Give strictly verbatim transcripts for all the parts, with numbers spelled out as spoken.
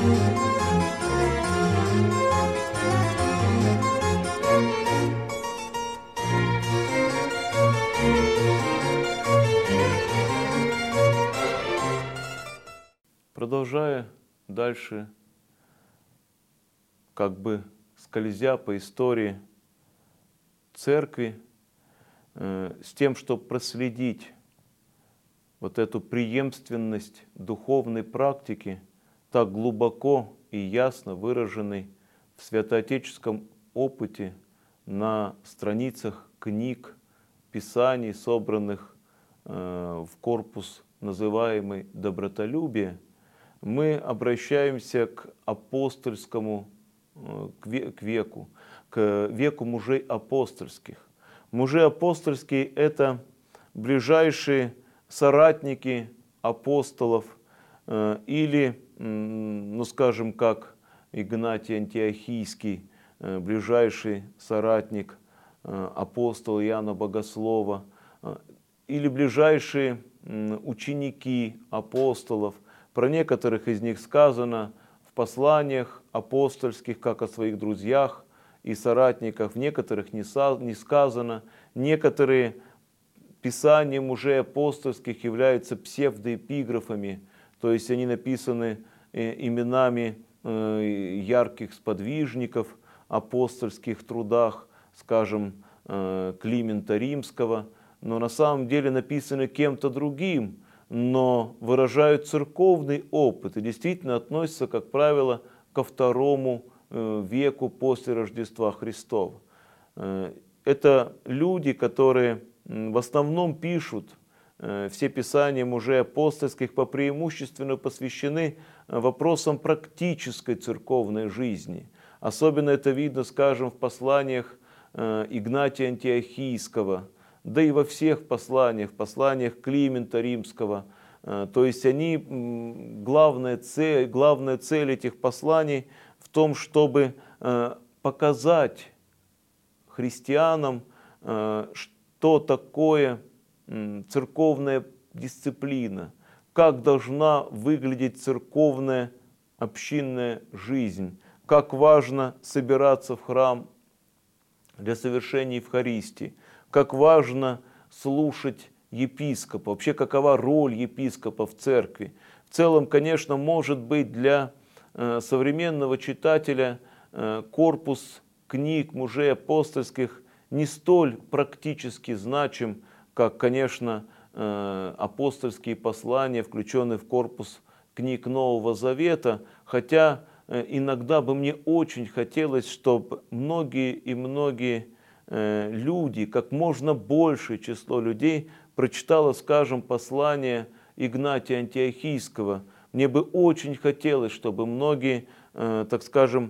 Продолжая дальше, как бы скользя по истории церкви, э, с тем, чтобы проследить вот эту преемственность духовной практики, так глубоко и ясно выраженной в святоотеческом опыте на страницах книг, писаний, собранных э, в корпус, называемый «Добротолюбие», мы обращаемся к апостольскому к веку, к веку мужей апостольских. Мужи апостольские – это ближайшие соратники апостолов, или, ну скажем, как Игнатий Антиохийский, ближайший соратник апостола Иоанна Богослова, или ближайшие ученики апостолов. Про некоторых из них сказано в посланиях апостольских, как о своих друзьях и соратниках, в некоторых не сказано. Некоторые писания мужей апостольских являются псевдоэпиграфами, то есть они написаны именами ярких сподвижников апостольских трудах, скажем, Климента Римского, но на самом деле написаны кем-то другим, но выражают церковный опыт и действительно относятся, как правило, ко второму веку после Рождества Христова. Это люди, которые в основном пишут все писания мужей апостольских, по преимущественно посвящены вопросам практической церковной жизни. Особенно это видно, скажем, в посланиях Игнатия Антиохийского, да и во всех посланиях, в посланиях Климента Римского. То есть они, главная цель, главная цель этих посланий в том, чтобы показать христианам, что такое церковная дисциплина, как должна выглядеть церковная общинная жизнь, как важно собираться в храм для совершения Евхаристии, как важно слушать епископа, вообще какова роль епископа в церкви. В целом, конечно, может быть для э, современного читателя э, корпус книг мужей апостольских не столь практически значим, как, конечно, э, апостольские послания, включенные в корпус книг Нового Завета, хотя э, иногда бы мне очень хотелось, чтобы многие и многие люди, как можно большее число людей прочитало, скажем, послание Игнатия Антиохийского. Мне бы очень хотелось, чтобы многие, так скажем,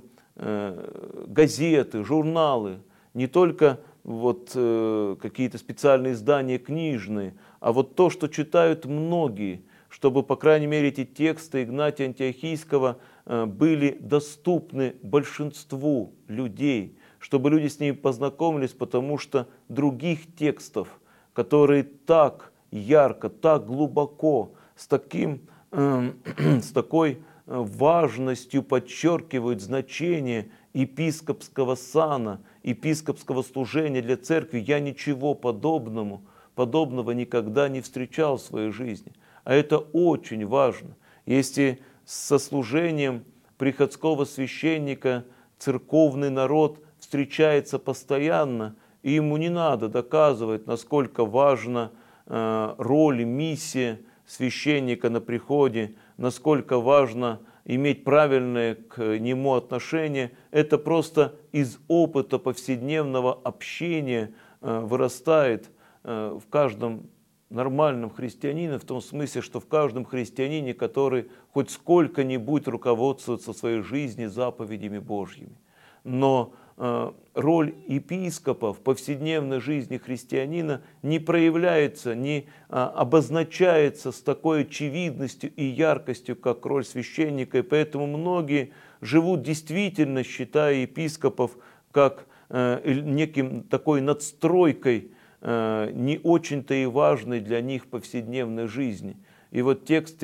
газеты, журналы, не только вот какие-то специальные издания книжные, а вот то, что читают многие, чтобы, по крайней мере, эти тексты Игнатия Антиохийского были доступны большинству людей, чтобы люди с ними познакомились, потому что других текстов, которые так ярко, так глубоко, с, таким, э, с такой важностью подчеркивают значение епископского сана, епископского служения для церкви, я ничего подобного, подобного никогда не встречал в своей жизни. А это очень важно. Если со служением приходского священника церковный народ встречается постоянно, и ему не надо доказывать, насколько важна э, роль и миссия священника на приходе, насколько важно иметь правильное к нему отношение. Это просто из опыта повседневного общения э, вырастает э, в каждом нормальном христианине, в том смысле, что в каждом христианине, который хоть сколько-нибудь руководствуется в своей жизни заповедями Божьими. Но э, роль епископа в повседневной жизни христианина не проявляется, не а, обозначается с такой очевидностью и яркостью, как роль священника. И поэтому многие живут действительно, считая епископов как э, неким такой надстройкой, э, не очень-то и важной для них повседневной жизни. И вот тексты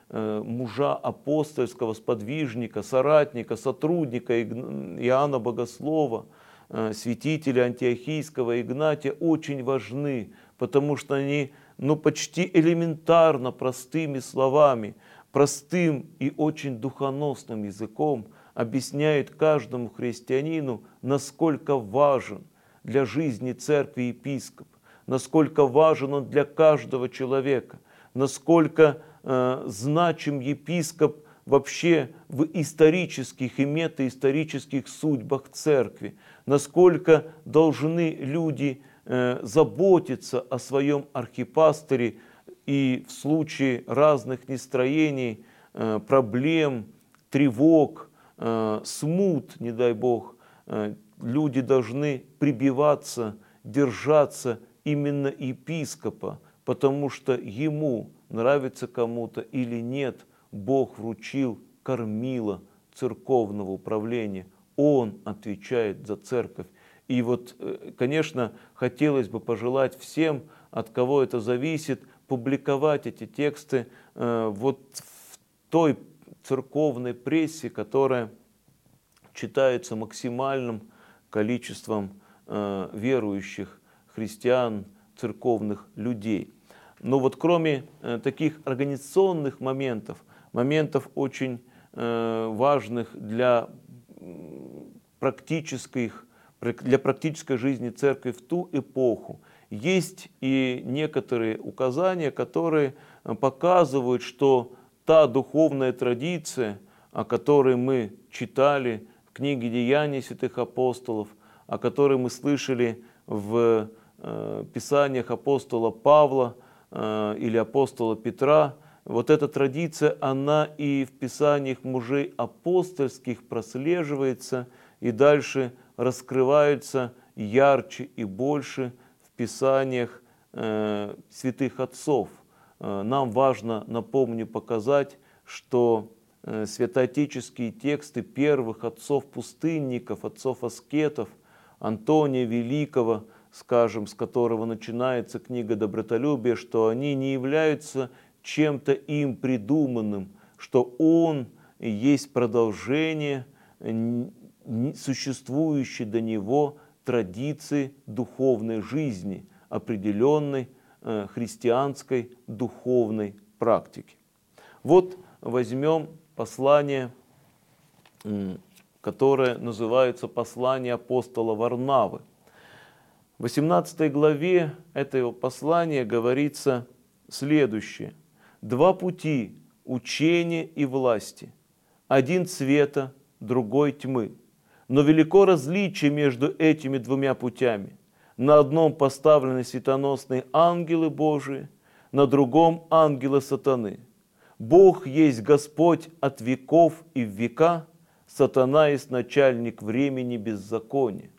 мужа апостольского, сподвижника, соратника, сотрудника Иоанна Богослова, святителя антиохийского Игнатия очень важны, потому что они ну, почти элементарно простыми словами, простым и очень духоносным языком объясняют каждому христианину, насколько важен для жизни церкви епископ, насколько важен он для каждого человека, насколько э, значим епископ вообще в исторических и метаисторических судьбах церкви, насколько должны люди э, заботиться о своем архипастыре и в случае разных нестроений, э, проблем, тревог, э, смут, не дай Бог, э, люди должны прибиваться, держаться именно епископа, потому что ему, нравится кому-то или нет, Бог вручил кормило церковного управления. Он отвечает за церковь. И вот, конечно, хотелось бы пожелать всем, от кого это зависит, публиковать эти тексты э, вот в той церковной прессе, которая читается максимальным количеством э, верующих христиан, церковных людей. Но вот кроме э, таких организационных моментов, моментов очень э, важных для практических, для практической жизни церкви в ту эпоху, есть и некоторые указания, которые показывают, что та духовная традиция, о которой мы читали в книге «Деяний святых апостолов», о которой мы слышали в э, писаниях апостола Павла э, или апостола Петра, вот эта традиция, она и в писаниях мужей апостольских прослеживается и дальше раскрывается ярче и больше в писаниях э, святых отцов. Э, нам важно, напомню, показать, что э, святоотеческие тексты первых отцов-пустынников, отцов-аскетов, Антония Великого, скажем, с которого начинается книга «Добротолюбие», что они не являются чем-то им придуманным, что он есть продолжение существующей до него традиции духовной жизни, определенной э, христианской духовной практики. Вот возьмем послание, которое называется «Послание апостола Варнавы». В восемнадцатой главе этого послания говорится следующее. «Два пути – учения и власти, один света, другой тьмы. Но велико различие между этими двумя путями. На одном поставлены светоносные ангелы Божии, на другом – ангелы сатаны. Бог есть Господь от веков и в века, сатана есть начальник времени беззакония».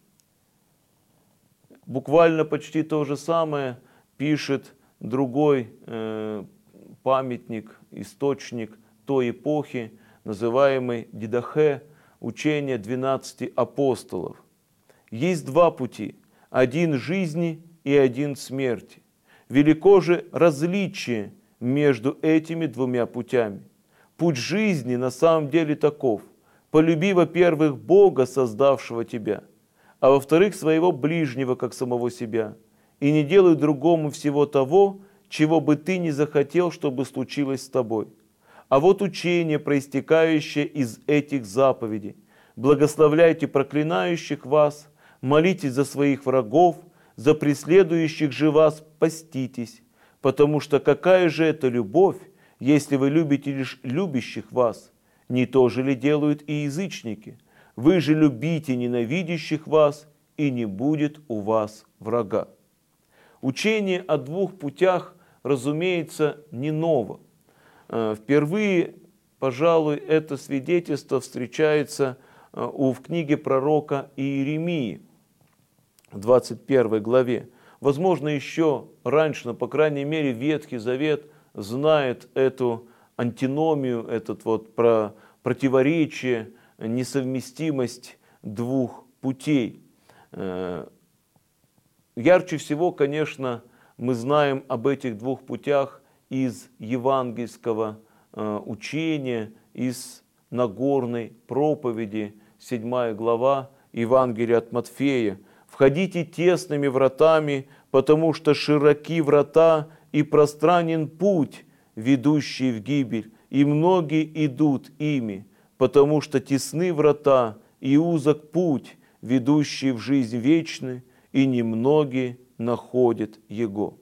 Буквально почти то же самое пишет другой э, памятник, источник той эпохи, называемый Дидахе, учение двенадцати апостолов. Есть два пути, один жизни и один смерти. Велико же различие между этими двумя путями. Путь жизни на самом деле таков: полюби, во-первых, Бога, создавшего тебя, а во-вторых, своего ближнего, как самого себя, и не делай другому всего того, чего бы ты не захотел, чтобы случилось с тобой. А вот учение, проистекающее из этих заповедей: благословляйте проклинающих вас, молитесь за своих врагов, за преследующих же вас поститесь, потому что какая же это любовь, если вы любите лишь любящих вас? Не то же ли делают и язычники? Вы же любите ненавидящих вас, и не будет у вас врага. Учение о двух путях, разумеется, не ново. Впервые, пожалуй, это свидетельство встречается в книге пророка Иеремии, в двадцать первой главе. Возможно, еще раньше, но, по крайней мере, Ветхий Завет знает эту антиномию, этот вот про противоречие, несовместимость двух путей. Ярче всего, конечно, мы знаем об этих двух путях из евангельского учение из Нагорной проповеди, седьмая глава Евангелия от Матфея. «Входите тесными вратами, потому что широки врата и пространен путь, ведущий в гибель, и многие идут ими, потому что тесны врата и узок путь, ведущий в жизнь вечную, и немногие находят его».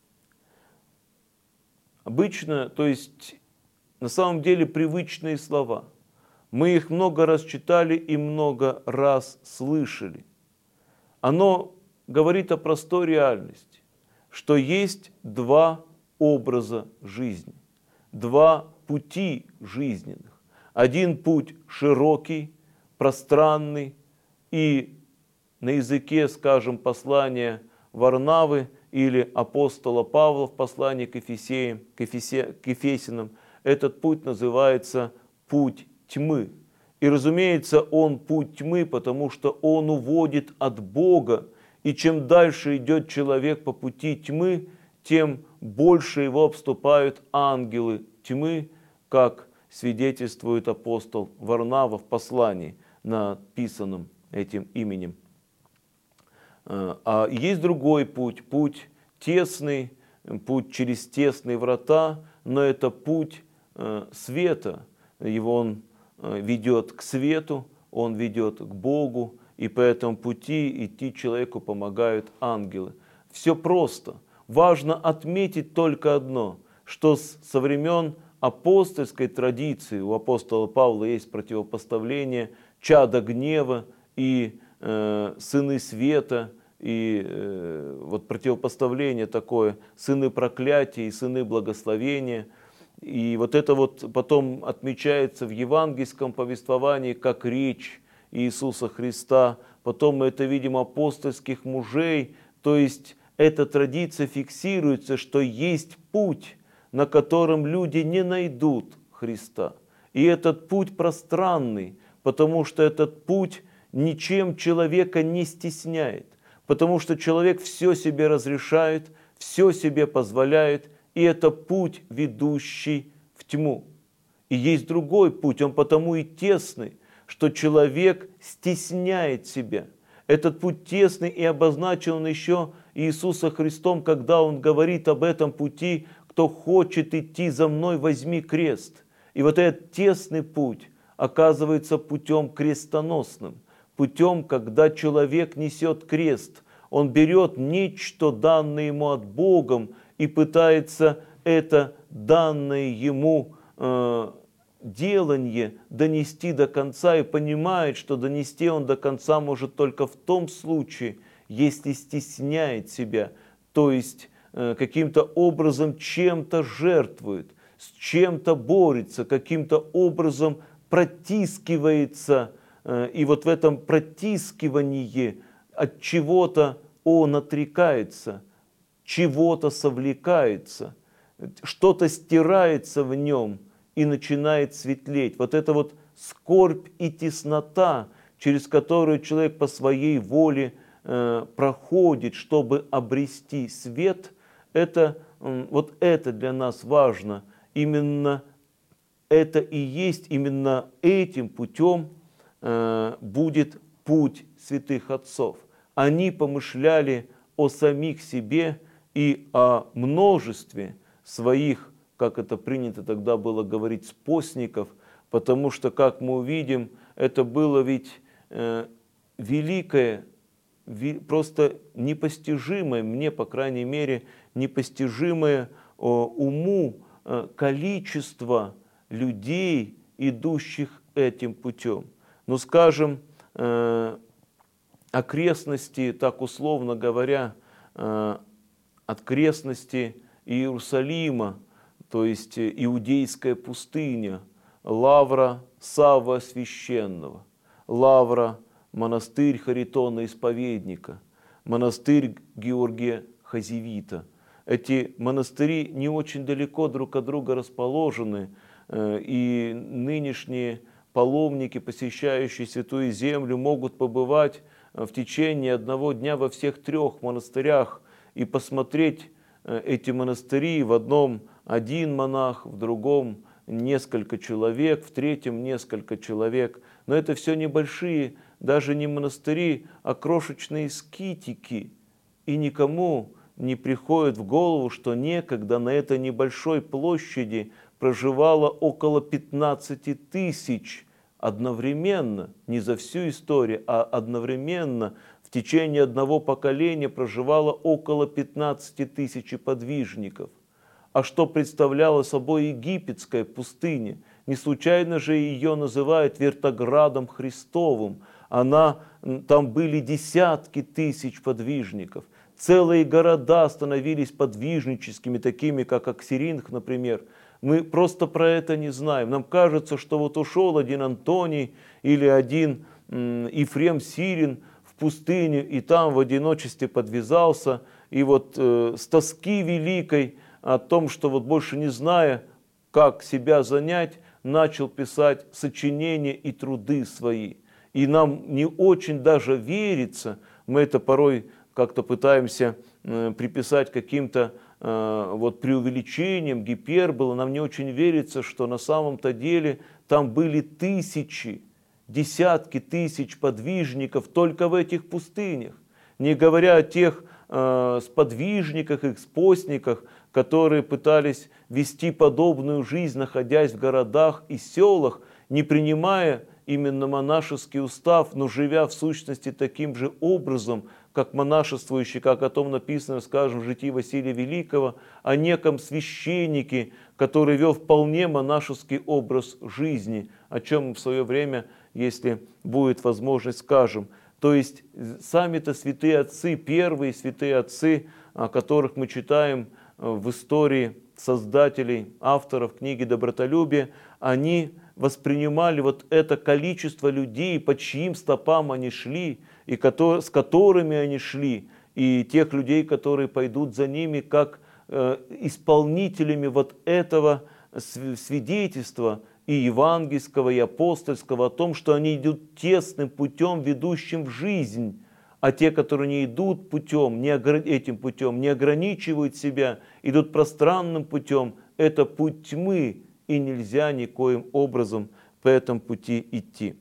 Обычно, то есть на самом деле привычные слова. Мы их много раз читали и много раз слышали. Оно говорит о простой реальности, что есть два образа жизни, два пути жизненных. Один путь широкий, пространный, и на языке, скажем, послания Варнавы или апостола Павла в послании к Ефесеям, к, Ефесе, к Ефесянам, этот путь называется путь тьмы. И, разумеется, он путь тьмы, потому что он уводит от Бога. И чем дальше идет человек по пути тьмы, тем больше его обступают ангелы тьмы, как свидетельствует апостол Варнава в послании, написанном этим именем. А есть другой путь, путь тесный, путь через тесные врата, но это путь света. Его он ведет к свету, он ведет к Богу, и по этому пути идти человеку помогают ангелы. Все просто. Важно отметить только одно, что со времен апостольской традиции, у апостола Павла есть противопоставление чада гнева и э, сыны света, и э, вот противопоставление такое, сыны проклятия и сыны благословения. И вот это вот потом отмечается в евангельском повествовании как речь Иисуса Христа. Потом мы это видим апостольских мужей, то есть эта традиция фиксируется, что есть путь, на котором люди не найдут Христа. И этот путь пространный, потому что этот путь ничем человека не стесняет, потому что человек все себе разрешает, все себе позволяет, и это путь, ведущий в тьму. И есть другой путь, он потому и тесный, что человек стесняет себя. Этот путь тесный и обозначен он еще Иисусом Христом, когда он говорит об этом пути: «Кто хочет идти за мной, возьми крест». И вот этот тесный путь оказывается путем крестоносным, путем, когда человек несет крест. Он берет нечто, данное ему от Бога, и пытается это данное ему э, делание донести до конца, и понимает, что донести он до конца может только в том случае, если стесняет себя, то есть э, каким-то образом чем-то жертвует, с чем-то борется, каким-то образом протискивается, э, и вот в этом протискивании от чего-то он отрекается, чего-то совлекается, что-то стирается в нем и начинает светлеть. Вот это вот скорбь и теснота, через которую человек по своей воле э, проходит, чтобы обрести свет, это, э, вот это для нас важно. Именно это и есть, именно этим путем э, будет путь святых отцов. Они помышляли о самих себе и о множестве своих, как это принято тогда было говорить, спостников, потому что, как мы увидим, это было ведь э, великое, ви, просто непостижимое, мне, по крайней мере, непостижимое э, уму э, количество людей, идущих этим путем. Ну, скажем, э, окрестности, так условно говоря, э, окрестности Иерусалима, то есть иудейская пустыня, лавра Савва Священного, лавра монастырь Харитона Исповедника, монастырь Георгия Хазевита. Эти монастыри не очень далеко друг от друга расположены, и нынешние паломники, посещающие Святую Землю, могут побывать в течение одного дня во всех трех монастырях и посмотреть эти монастыри. В одном один монах, в другом несколько человек, в третьем несколько человек. Но это все небольшие, даже не монастыри, а крошечные скитики. И никому не приходит в голову, что некогда на этой небольшой площади проживало около пятнадцати тысяч одновременно, не за всю историю, а одновременно в течение одного поколения проживало около пятнадцати тысяч подвижников. А что представляла собой египетская пустыня? Не случайно же ее называют Вертоградом Христовым. Она, там были десятки тысяч подвижников. Целые города становились подвижническими, такими как Аксиринг, например. Мы просто про это не знаем. Нам кажется, что вот ушел один Антоний или один Ефрем Сирин в пустыню, и там в одиночестве подвязался, и вот э, с тоски великой о том, что вот больше не зная, как себя занять, начал писать сочинения и труды свои. И нам не очень даже верится, мы это порой как-то пытаемся э, приписать каким-то э, вот преувеличением, гиперболой, нам не очень верится, что на самом-то деле там были тысячи, десятки тысяч подвижников только в этих пустынях, не говоря о тех э, сподвижниках и постниках, которые пытались вести подобную жизнь, находясь в городах и селах, не принимая именно монашеский устав, но живя в сущности таким же образом, как монашествующий, как о том написано, скажем, в житии Василия Великого, о неком священнике, который вел вполне монашеский образ жизни, о чем мы в свое время, если будет возможность, скажем. То есть сами-то святые отцы, первые святые отцы, о которых мы читаем в истории создателей, авторов книги «Добротолюбие», они воспринимали вот это количество людей, по чьим стопам они шли, и с которыми они шли, и тех людей, которые пойдут за ними, как э, исполнителями вот этого свидетельства и евангельского, и апостольского о том, что они идут тесным путем, ведущим в жизнь. А те, которые не идут путем, не этим путем, не ограничивают себя, идут пространным путем, это путь тьмы, и нельзя никоим образом по этому пути идти.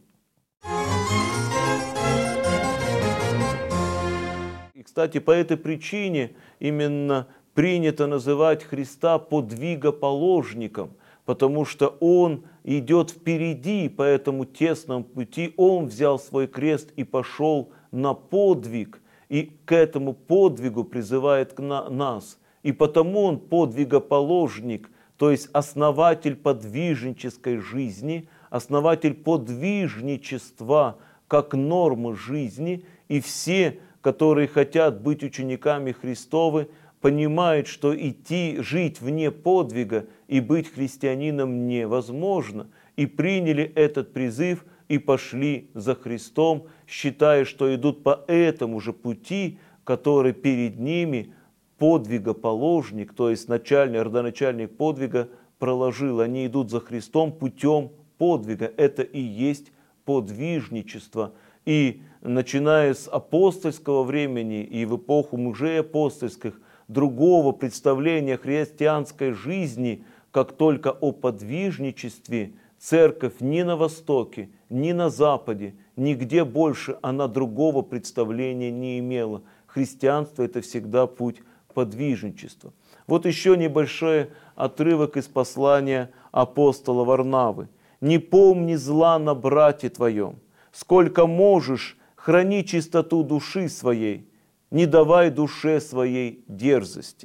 И, кстати, по этой причине именно принято называть Христа подвигоположником, потому что Он идет впереди по этому тесному пути, Он взял свой крест и пошел на подвиг, и к этому подвигу призывает нас. И потому Он подвигоположник, то есть основатель подвижнической жизни, основатель подвижничества как нормы жизни, и все, которые хотят быть учениками Христовы, понимают, что идти, жить вне подвига и быть христианином невозможно, и приняли этот призыв и пошли за Христом, считая, что идут по этому же пути, который перед ними подвигоположник, то есть начальник, родоначальник подвига проложил. Они идут за Христом путем подвига. Это и есть подвижничество. И начиная с апостольского времени и в эпоху мужей апостольских, другого представления христианской жизни, как только о подвижничестве, церковь ни на Востоке, ни на Западе, нигде больше она другого представления не имела. Христианство – это всегда путь подвижничества. Вот еще небольшой отрывок из послания апостола Варнавы. «Не помни зла на брате твоем, сколько можешь, храни чистоту души своей, не давай душе своей дерзости».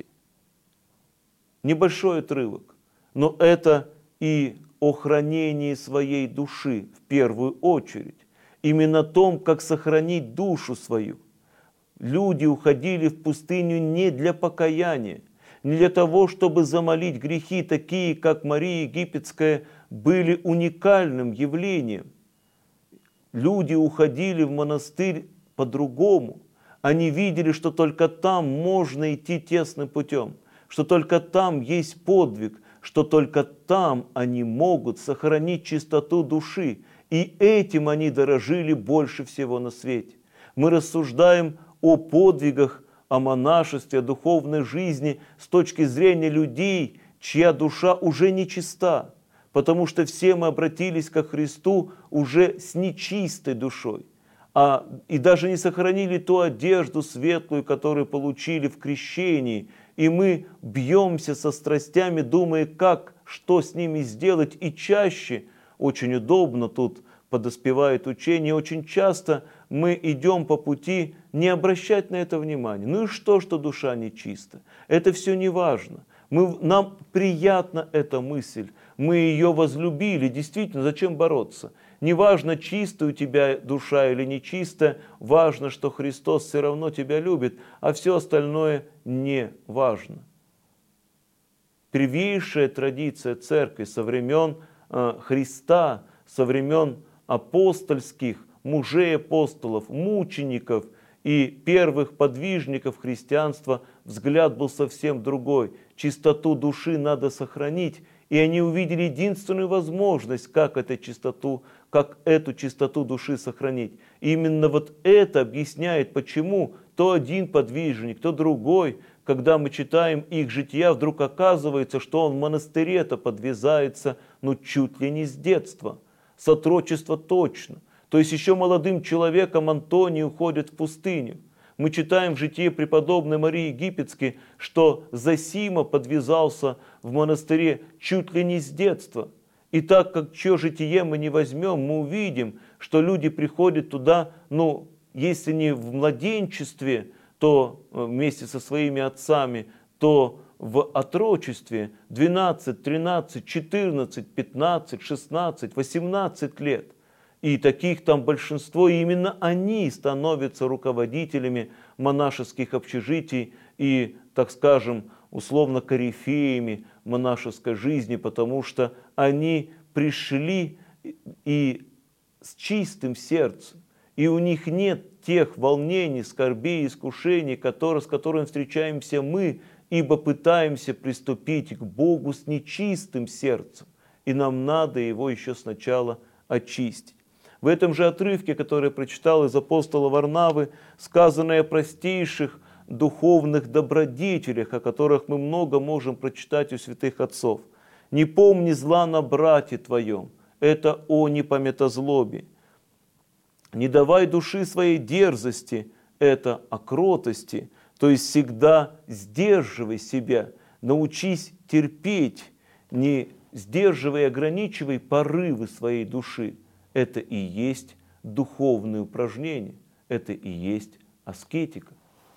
Небольшой отрывок, но это и о хранении своей души в первую очередь. Именно о том, как сохранить душу свою. Люди уходили в пустыню не для покаяния, не для того, чтобы замолить грехи, такие, как Мария Египетская, были уникальным явлением. Люди уходили в монастырь по-другому. Они видели, что только там можно идти тесным путем, что только там есть подвиг, что только там они могут сохранить чистоту души. И этим они дорожили больше всего на свете. Мы рассуждаем о подвигах, о монашестве, о духовной жизни с точки зрения людей, чья душа уже не чиста. потому что все мы обратились ко Христу уже с нечистой душой, а, и даже не сохранили ту одежду светлую, которую получили в крещении, и мы бьемся со страстями, думая, как, что с ними сделать, и чаще, очень удобно тут подоспевает учение, очень часто мы идем по пути не обращать на это внимания. Ну и что, что душа нечиста? Это все не важно. Мы, нам приятна эта мысль, мы ее возлюбили, действительно, зачем бороться? Неважно, чистая у тебя душа или нечистая, важно, что Христос все равно тебя любит, а все остальное не важно. Первейшая традиция церкви со времен э, Христа, со времен апостольских, мужей апостолов, мучеников и первых подвижников христианства взгляд был совсем другой. Чистоту души надо сохранить, и они увидели единственную возможность, как эту чистоту, как эту чистоту души сохранить. И именно вот это объясняет, почему то один подвижник, то другой, когда мы читаем их жития, вдруг оказывается, что он в монастыре-то подвязается, ну, чуть ли не с детства. С отрочества точно. То есть еще молодым человеком Антоний уходит в пустыню. Мы читаем в житии преподобной Марии Египетской, что Зосима подвязался в монастыре чуть ли не с детства. И так как чье житие мы не возьмем, мы увидим, что люди приходят туда, ну, если не в младенчестве, то вместе со своими отцами, то в отрочестве двенадцать, тринадцать, четырнадцать, пятнадцать, шестнадцать, восемнадцать лет. И таких там большинство, и именно они становятся руководителями монашеских общежитий и, так скажем, условно корифеями монашеской жизни, потому что они пришли и с чистым сердцем, и у них нет тех волнений, скорбей, искушений, которые, с которыми встречаемся мы, ибо пытаемся приступить к Богу с нечистым сердцем, и нам надо его еще сначала очистить. В этом же отрывке, который я прочитал из апостола Варнавы, сказано о простейших духовных добродетелях, о которых мы много можем прочитать у святых отцов. «Не помни зла на брате твоем», это о непометозлобе. «Не давай души своей дерзости», это о кротости, то есть всегда сдерживай себя, научись терпеть, не сдерживай и ограничивай порывы своей души. Это и есть духовные упражнения, это и есть аскетика.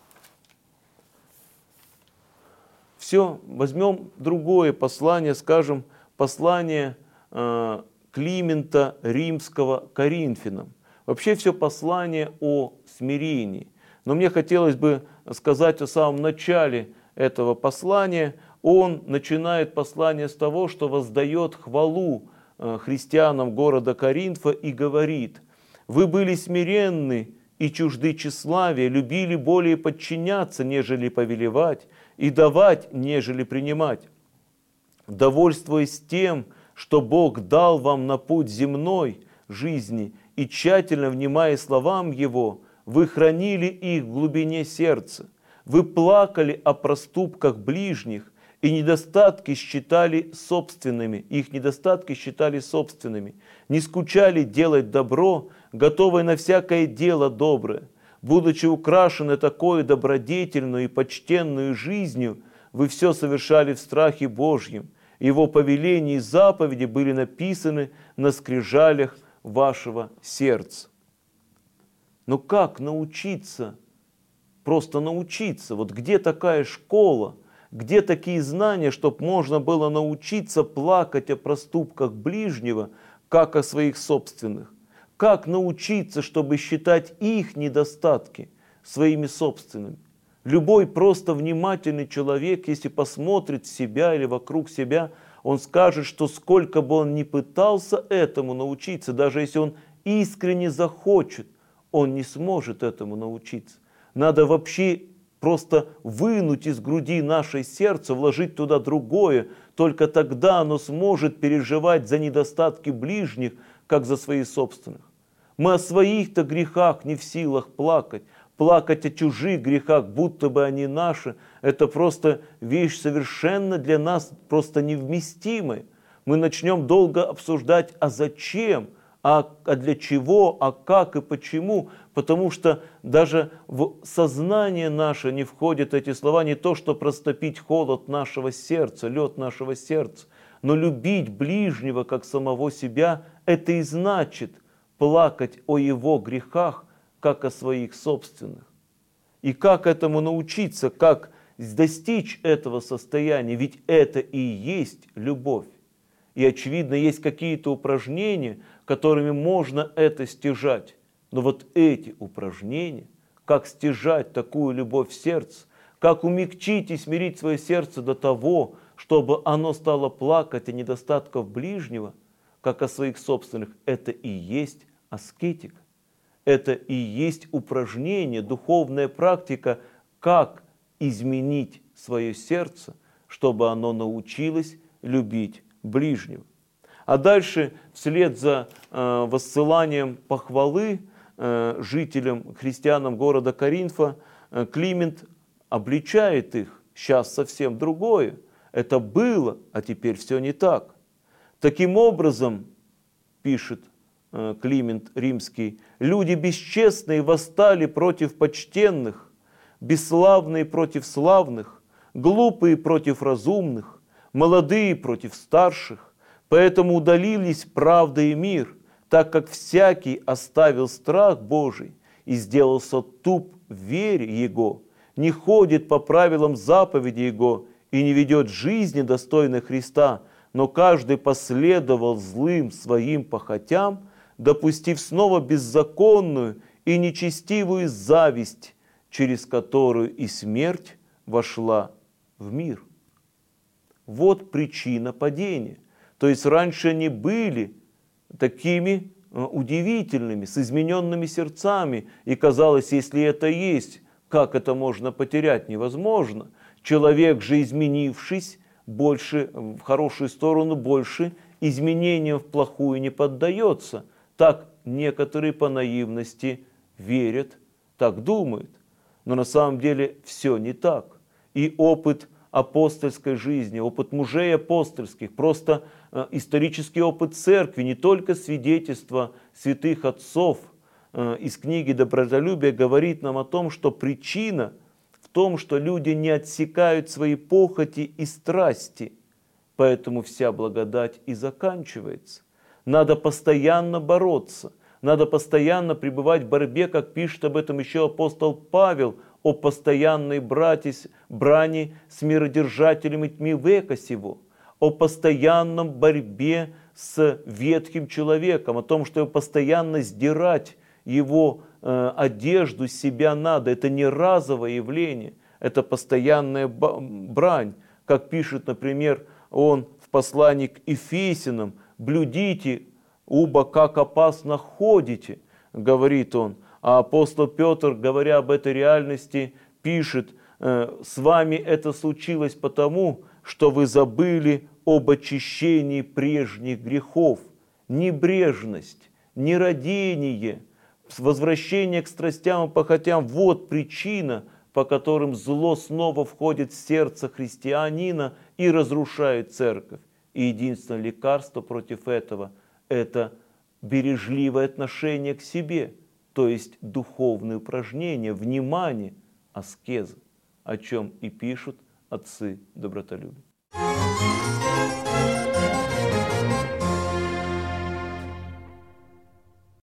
Все, возьмем другое послание, скажем, послание э, Климента Римского Коринфянам. Вообще все послание о смирении. Но мне хотелось бы сказать о самом начале этого послания. Он начинает послание с того, что воздает хвалу христианам города Коринфа и говорит: «Вы были смиренны и чужды тщеславия, любили более подчиняться, нежели повелевать, и давать, нежели принимать. Довольствуясь тем, что Бог дал вам на путь земной жизни, и тщательно внимая словам Его, вы хранили их в глубине сердца. Вы плакали о проступках ближних, и недостатки считали собственными, их недостатки считали собственными, не скучали делать добро, готовые на всякое дело доброе. Будучи украшены такой добродетельной и почтенной жизнью, вы все совершали в страхе Божьем. Его повеления и заповеди были написаны на скрижалях вашего сердца». Но как научиться, просто научиться? Вот где такая школа? Где такие знания, чтобы можно было научиться плакать о проступках ближнего, как о своих собственных? Как научиться, чтобы считать их недостатки своими собственными? Любой просто внимательный человек, если посмотрит себя или вокруг себя, он скажет, что сколько бы он ни пытался этому научиться, даже если он искренне захочет, он не сможет этому научиться. Надо вообще просто вынуть из груди наше сердце, вложить туда другое, только тогда оно сможет переживать за недостатки ближних, как за свои собственных. Мы о своих-то грехах не в силах плакать. Плакать о чужих грехах, будто бы они наши, это просто вещь совершенно для нас просто невместимая. Мы начнем долго обсуждать, а зачем, а, а для чего, а как и почему. Потому что даже в сознание наше не входят эти слова, не то, что растопить холод нашего сердца, лед нашего сердца, но любить ближнего, как самого себя, это и значит плакать о его грехах, как о своих собственных. И как этому научиться, как достичь этого состояния, ведь это и есть любовь. И очевидно, есть какие-то упражнения, которыми можно это стяжать. Но вот эти упражнения, как стяжать такую любовь в сердце, как умягчить и смирить свое сердце до того, чтобы оно стало плакать о недостатках ближнего, как о своих собственных, это и есть аскетика. Это и есть упражнение, духовная практика, как изменить свое сердце, чтобы оно научилось любить ближнего. А дальше, вслед за э, воссыланием похвалы э, жителям, христианам города Коринфа, э, Климент обличает их. Сейчас совсем другое. Это было, а теперь все не так. Таким образом, пишет э, Климент Римский, люди бесчестные восстали против почтенных, бесславные против славных, глупые против разумных, молодые против старших. Поэтому удалились правда и мир, так как всякий оставил страх Божий и сделался туп в вере Его, не ходит по правилам заповеди Его и не ведет жизни достойной Христа, но каждый последовал злым своим похотям, допустив снова беззаконную и нечестивую зависть, через которую и смерть вошла в мир. Вот причина падения. То есть раньше они были такими удивительными, с измененными сердцами, и казалось, если это есть, как это можно потерять? Невозможно. Человек же, изменившись, больше в хорошую сторону, больше изменениям в плохую не поддается. Так некоторые по наивности верят, так думают. Но на самом деле все не так. И опыт апостольской жизни, опыт мужей апостольских, просто э, исторический опыт церкви, не только свидетельство святых отцов э, из книги «Добротолюбие» говорит нам о том, что причина в том, что люди не отсекают свои похоти и страсти, поэтому вся благодать и заканчивается. Надо постоянно бороться, надо постоянно пребывать в борьбе, как пишет об этом еще апостол Павел, о постоянной брати, брани с миродержателями тьмы века сего, о постоянном борьбе с ветхим человеком, о том, что постоянно сдирать его э, одежду с себя надо. Это не разовое явление, это постоянная брань. Как пишет, например, он в послании к Ефесянам: «Блюдите, убо как опасно ходите», говорит он. А апостол Петр, говоря об этой реальности, пишет: «С вами это случилось потому, что вы забыли об очищении прежних грехов». Небрежность, нерадение, возвращение к страстям и похотям – вот причина, по которым зло снова входит в сердце христианина и разрушает церковь. И единственное лекарство против этого – это бережливое отношение к себе, то есть духовные упражнения, внимание, аскеза, о чем и пишут отцы добротолюбия.